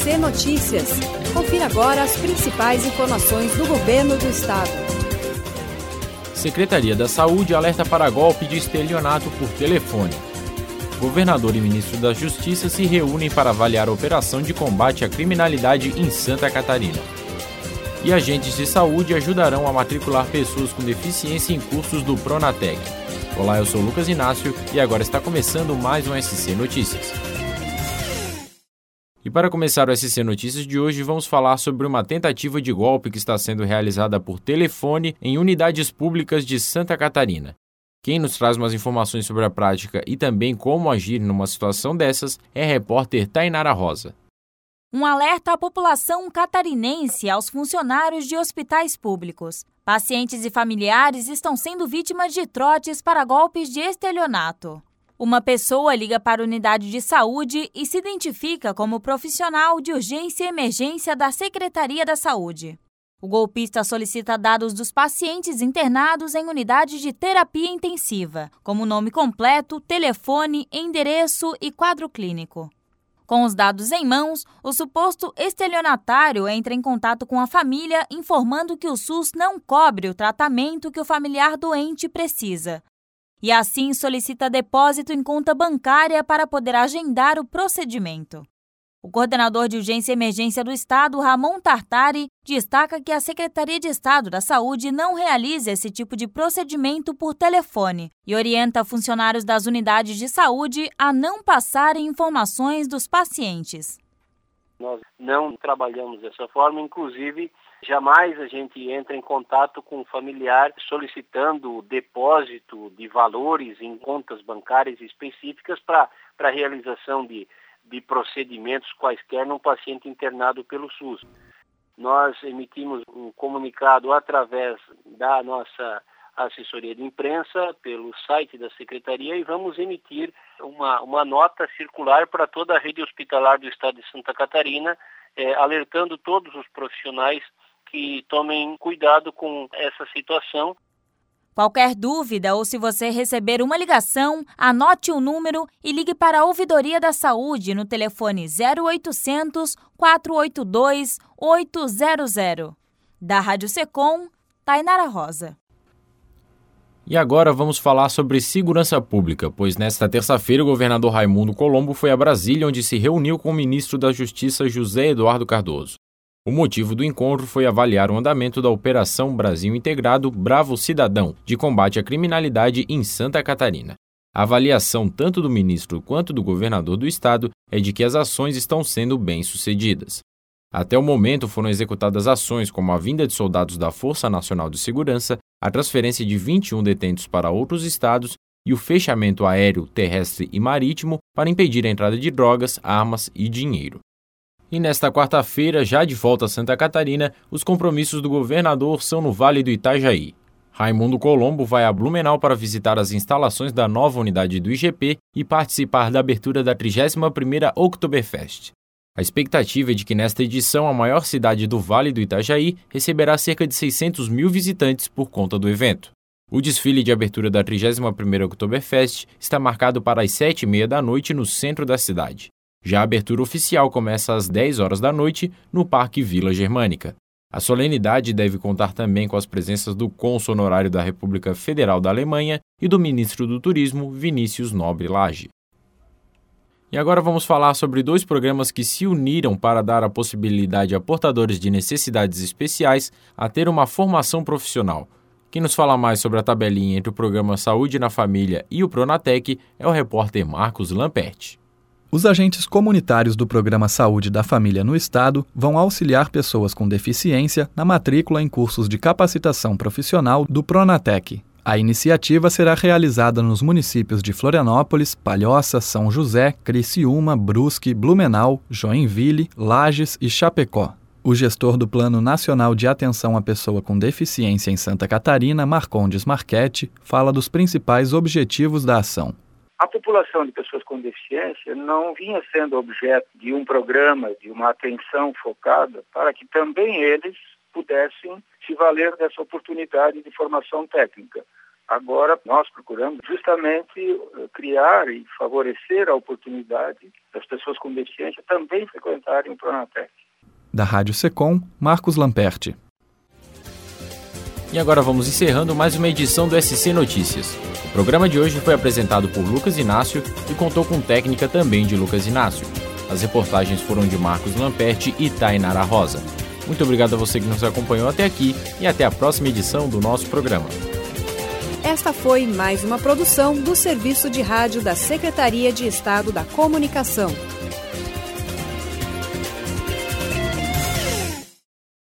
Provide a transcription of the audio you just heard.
SC Notícias. Confira agora as principais informações do governo do estado. Secretaria da Saúde alerta para golpe de estelionato por telefone. Governador e ministro da Justiça se reúnem para avaliar a operação de combate à criminalidade em Santa Catarina. E agentes de saúde ajudarão a matricular pessoas com deficiência em cursos do Pronatec. Olá, eu sou Lucas Inácio e agora está começando mais um SC Notícias. E para começar o SC Notícias de hoje, vamos falar sobre uma tentativa de golpe que está sendo realizada por telefone em unidades públicas de Santa Catarina. Quem nos traz umas informações sobre a prática e também como agir numa situação dessas é a repórter Tainara Rosa. Um alerta à população catarinense e aos funcionários de hospitais públicos. Pacientes e familiares estão sendo vítimas de trotes para golpes de estelionato. Uma pessoa liga para a unidade de saúde e se identifica como profissional de urgência e emergência da Secretaria da Saúde. O golpista solicita dados dos pacientes internados em unidade de terapia intensiva, como nome completo, telefone, endereço e quadro clínico. Com os dados em mãos, o suposto estelionatário entra em contato com a família informando que o SUS não cobre o tratamento que o familiar doente precisa. E assim solicita depósito em conta bancária para poder agendar o procedimento. O coordenador de urgência e emergência do Estado, Ramon Tartari, destaca que a Secretaria de Estado da Saúde não realiza esse tipo de procedimento por telefone e orienta funcionários das unidades de saúde a não passarem informações dos pacientes. Nós não trabalhamos dessa forma, inclusive jamais a gente entra em contato com o familiar solicitando depósito de valores em contas bancárias específicas para a realização de procedimentos quaisquer num paciente internado pelo SUS. Nós emitimos um comunicado através da nossa assessoria de imprensa, pelo site da Secretaria, e vamos emitir uma nota circular para toda a rede hospitalar do estado de Santa Catarina, alertando todos os profissionais que tomem cuidado com essa situação. Qualquer dúvida ou se você receber uma ligação, anote o número e ligue para a Ouvidoria da Saúde no telefone 0800 482 800. Da Rádio Secom, Tainara Rosa. E agora vamos falar sobre segurança pública, pois nesta terça-feira o governador Raimundo Colombo foi a Brasília, onde se reuniu com o ministro da Justiça José Eduardo Cardoso. O motivo do encontro foi avaliar o andamento da Operação Brasil Integrado Bravo Cidadão, de combate à criminalidade em Santa Catarina. A avaliação tanto do ministro quanto do governador do estado é de que as ações estão sendo bem-sucedidas. Até o momento foram executadas ações como a vinda de soldados da Força Nacional de Segurança, a transferência de 21 detentos para outros estados e o fechamento aéreo, terrestre e marítimo para impedir a entrada de drogas, armas e dinheiro. E nesta quarta-feira, já de volta a Santa Catarina, os compromissos do governador são no Vale do Itajaí. Raimundo Colombo vai a Blumenau para visitar as instalações da nova unidade do IGP e participar da abertura da 31ª Oktoberfest. A expectativa é de que nesta edição a maior cidade do Vale do Itajaí receberá cerca de 600 mil visitantes por conta do evento. O desfile de abertura da 31ª Oktoberfest está marcado para as 7h30 da noite no centro da cidade. Já a abertura oficial começa às 10 horas da noite no Parque Vila Germânica. A solenidade deve contar também com as presenças do cônsul honorário da República Federal da Alemanha e do ministro do Turismo, Vinícius Nobre Lage. E agora vamos falar sobre dois programas que se uniram para dar a possibilidade a portadores de necessidades especiais a ter uma formação profissional. Quem nos fala mais sobre a tabelinha entre o programa Saúde na Família e o Pronatec é o repórter Marcos Lamperti. Os agentes comunitários do Programa Saúde da Família no Estado vão auxiliar pessoas com deficiência na matrícula em cursos de capacitação profissional do Pronatec. A iniciativa será realizada nos municípios de Florianópolis, Palhoça, São José, Criciúma, Brusque, Blumenau, Joinville, Lages e Chapecó. O gestor do Plano Nacional de Atenção à Pessoa com Deficiência em Santa Catarina, Marcondes Marchetti, fala dos principais objetivos da ação. A população de pessoas com deficiência não vinha sendo objeto de um programa, de uma atenção focada, para que também eles pudessem se valer dessa oportunidade de formação técnica. Agora, nós procuramos justamente criar e favorecer a oportunidade das pessoas com deficiência também frequentarem o Pronatec. Da Rádio Secom, Marcos Lamperti. E agora vamos encerrando mais uma edição do SC Notícias. O programa de hoje foi apresentado por Lucas Inácio e contou com técnica também de Lucas Inácio. As reportagens foram de Marcos Lamperti e Tainara Rosa. Muito obrigado a você que nos acompanhou até aqui e até a próxima edição do nosso programa. Esta foi mais uma produção do Serviço de Rádio da Secretaria de Estado da Comunicação.